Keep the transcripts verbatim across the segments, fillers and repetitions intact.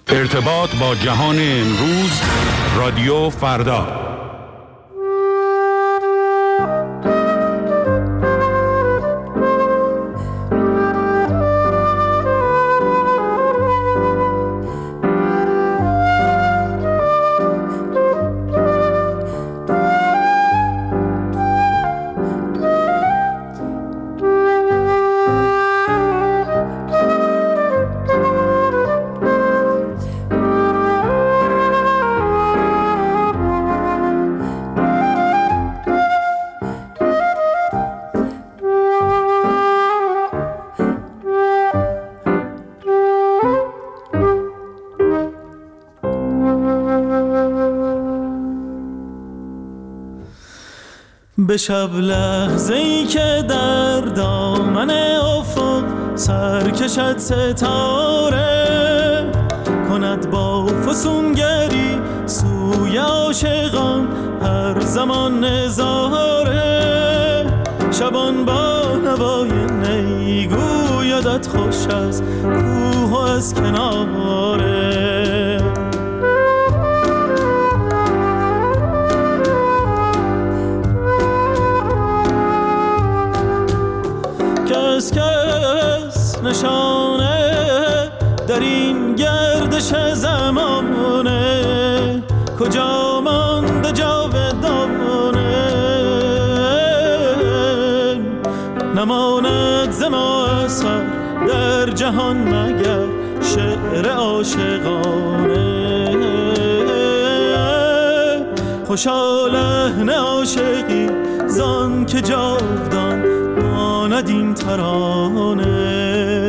ارتباط با جهان امروز، رادیو فردا. به شب لحظه‌ای که در دامن افق سر کشد ستاره، کند با فسونگری سوی عاشقان هر زمان نظاره. شبان با نوای نی گویدت خوش از کوه و از کناره. کس کس نشانه در این گردش زمانه، کجا مانده جاودانه. نماند ز ما اثر در جهان مگر شعر عاشقانه. خوشا لحن عاشقی زان که جاودان ماند این ترانه.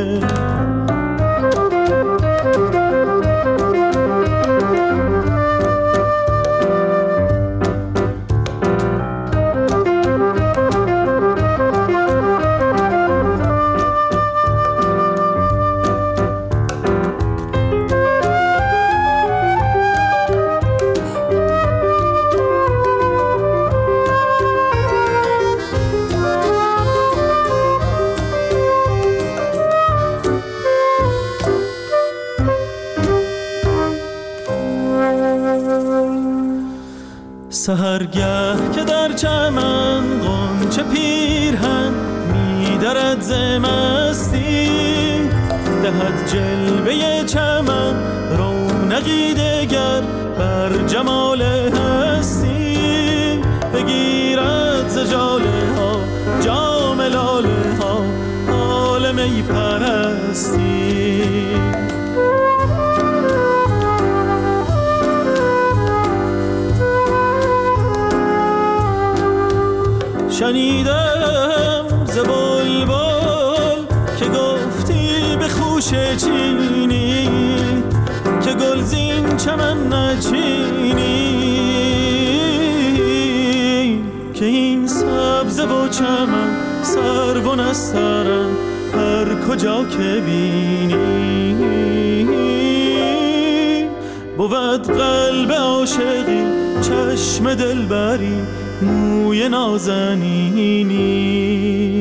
سحرگه که در چمن غنچه پیرهن می‌درد ز مستی، دهد جلوه چمن رونقی دگر بر جمال هستی. بگیرد ز ژاله ها جام لاله ها حال می پرستی. شنیدم ز بلبل که گفتی به خوش چینی، که گلزین چمن نچینی. که این سبزه و چمن سرو و نسترن هر کجا که بینی. بود قلب عاشقی چشم دلبری موی نازنینی.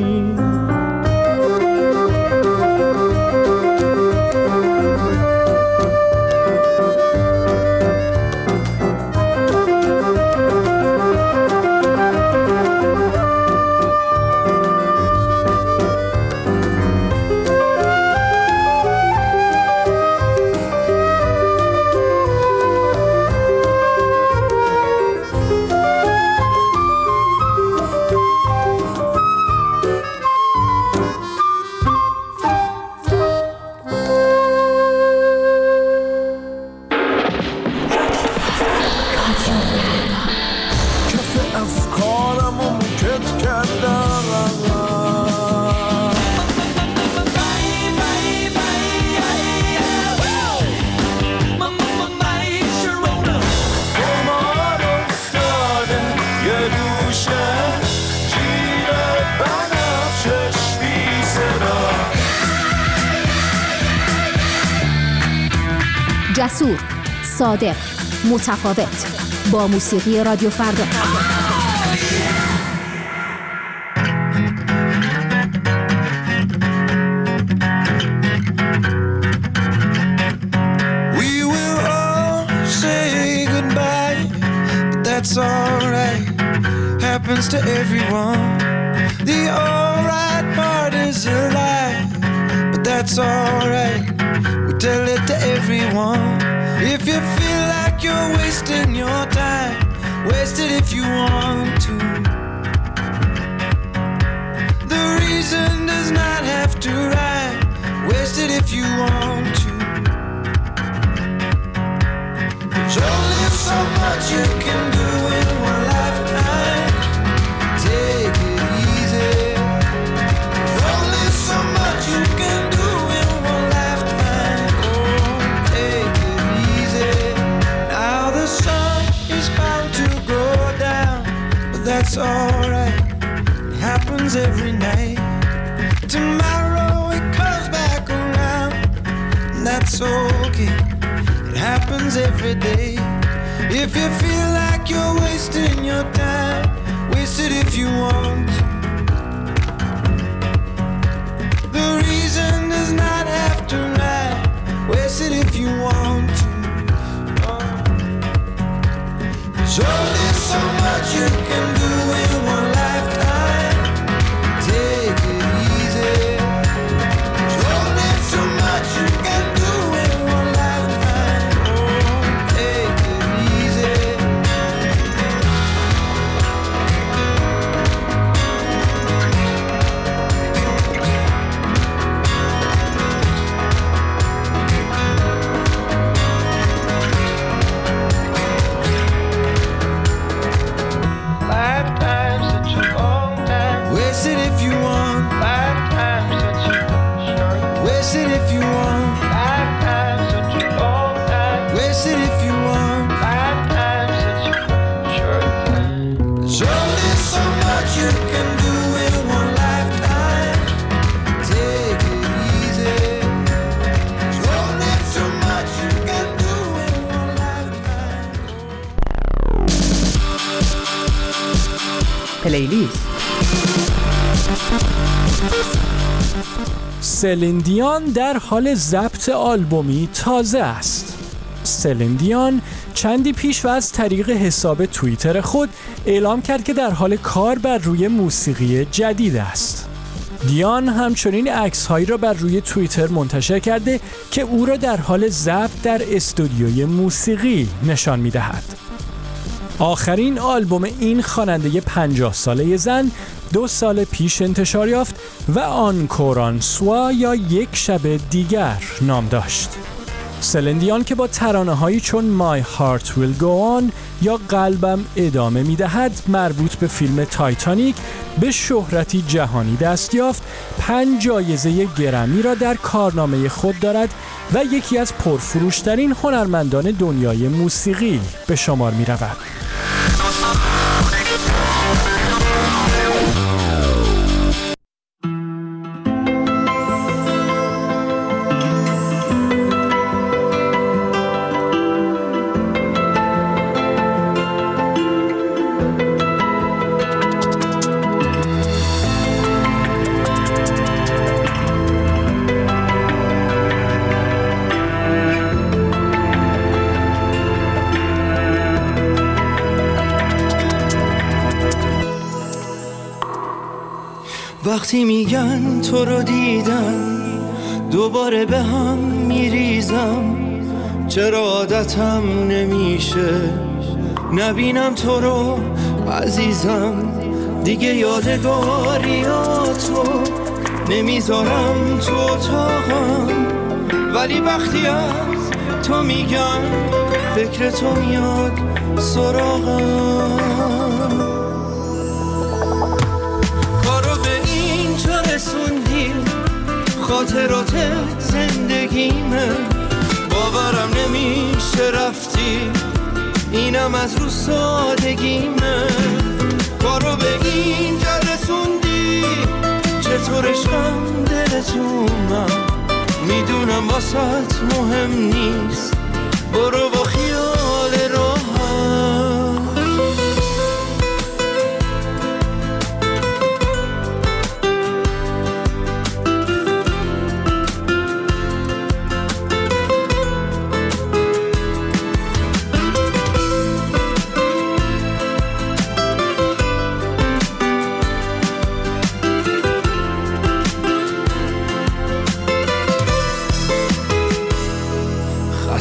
جسور، صادق، متفاوت، با موسیقی رادیو فردا. We that's alright. Happens to everyone. The alright part is a lie, but that's alright. We tell it to everyone. If you feel like you're wasting your time, waste it if you want to. The reason does not have to rhyme. Waste it if you want to. There's only so much you can do in one lifetime. Take it easy. There's only so much you can do in one lifetime. Oh, take it easy. Now the sun is bound to go down, but that's alright. It happens every night. Tomorrow it comes back around, and that's okay. It happens every day. If you feel like you're wasting your time, waste it if you want to. The reason does not have to rhyme. Waste it if you want to. Oh. There's only so much you can do in one lifetime. Take it easy. There's only so much you can do in one lifetime. Oh, take it easy. Lifetime's such a long time. Waste it if you want. Lifetime's such a short. Waste it if you want. Lifetime's such a long time. Waste it if you want. Lifetime's such a short time. There's only so much you can do in one lifetime. Take it easy. There's only so much you can do in one lifetime. پلیلیست. سلین دیون در حال ضبط آلبومی تازه است. سلین دیون چندی پیش و از طریق حساب توییتر خود اعلام کرد که در حال کار بر روی موسیقی جدید است. دیون همچنین عکس‌هایی را بر روی توییتر منتشر کرده که او را در حال ضبط در استودیوی موسیقی نشان می‌دهد. آخرین آلبوم این خواننده پنجاه ساله زن دو سال پیش انتشار یافت و آنکوران سوا یا یک شب دیگر نام داشت. سلین دیون که با ترانه‌هایی چون My Heart Will Go On یا قلبم ادامه می‌دهد مربوط به فیلم تایتانیک به شهرتی جهانی دست یافت، پنج جایزه گرمی را در کارنامه خود دارد و یکی از پرفروشترین هنرمندان دنیای موسیقی به شمار می‌رود. وقتی میگن تو رو دیدم دوباره به هم میریزم، چرا عادتم نمیشه نبینم تو رو عزیزم، دیگه یادگاریاتو نمیذارم تو اتاقم، ولی وقتی از تو میگن فکر تو میاد سراغم. رسوندی خاطرات زندگیمه، باورم نمیشه رفتی، اینم از رو سادگیمه، کارو به اینجا رسوندی، چطور عشقم دلت اومد، میدونم واسط مهم نیست، برو با خیال راحت.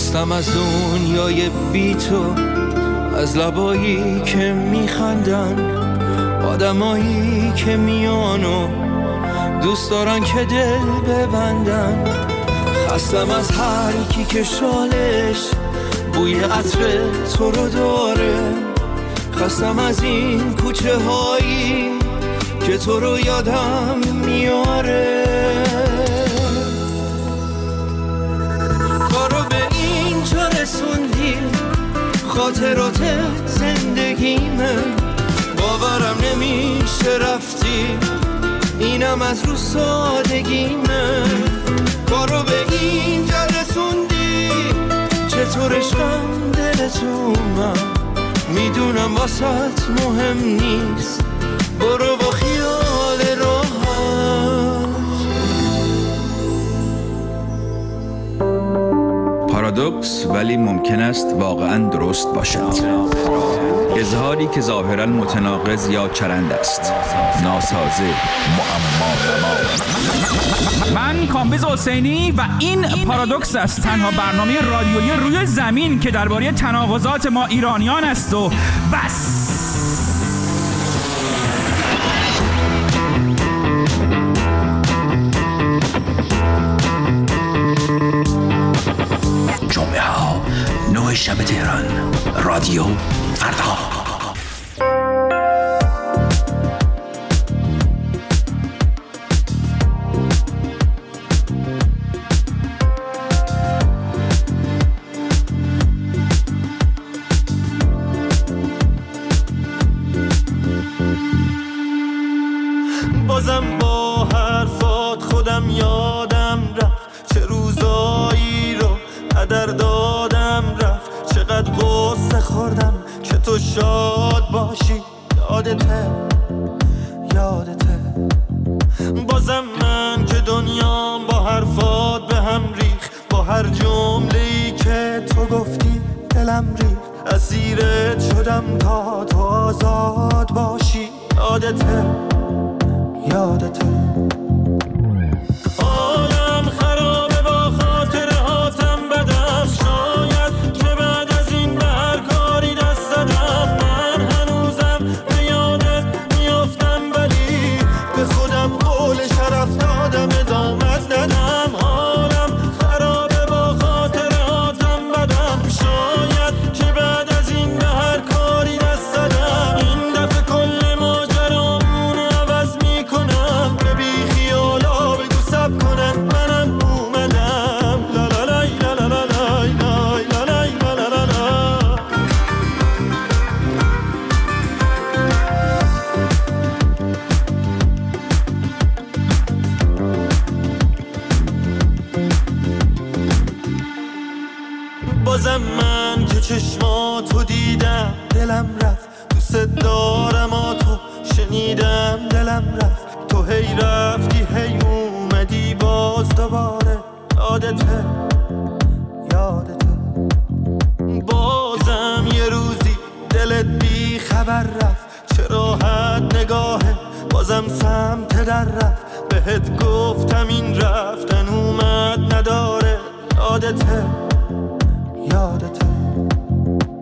خستم از دنیای بی تو، از لبایی که میخندن، آدمایی که میانو دوست دارن که دل ببندن. خستم از هر کی که شالش بوی عطر تو رو داره. خستم از این کوچه هایی که تو رو یادم میاره. کارو به اینجا رسوندی، خاطرات زندگیمه، باورم نمیشه رفتی، اینم از رو سادگیمه. کارو به اینجا رسوندی، چطور عشقم دلتو من میدونم واسط مهم نیست، برو با خیال راحت. پارادوکس ولی ممکن است واقعا درست باشد. اظهاری که ظاهرا متناقض یا چرند است، ناسازه، معما نما. من کامبیز حسینی و این پارادوکس است، تنها برنامه رادیویی روی زمین که درباره تناقضات ما ایرانیان است و بس. جمعه ها نه شب تهران، رادیو فردا. بازم با حرفات خودم یادم رفت، چه روزایی رو هدر دادم رفت. چقدر غصه خوردم که تو شاد باشی، یادته یادته. بازم من که دنیام با حرفات به هم ریخ، با هر جمله‌ای که تو گفتی دلم ریخ. اسیرت شدم تا تو آزاد باشی، یادته یادته. عالم خرابه با خاطر هاتم بدم، شاید که بعد از این به هر کاری دست زدم. من هنوزم به یادت میافتم، ولی به خودم قول شرف دادم ادامت ندم. عالم خرابه با خاطر هاتم بدم، شاید که بعد از این به هر کاری دست زدم. این دفعه کل ماجرامون عوض میکنم، به بی خیالا بگو سب کنن منم اومدم. لا لا لای لا لا لا لای لای لا لای لا لا لا لا. بازم من که چشماتو دیدم دلم رفت، دوست دارم آتو شنیدم دلم رفت. تو هی رفتی هی اومدی باز دوباره، یادته یادته. بازم یه روزی دلت بی خبر رفت، چه راحت نگاهه بازم سمت در رفت. بهت گفتم این رفتن اومد نداره، یادته یادته.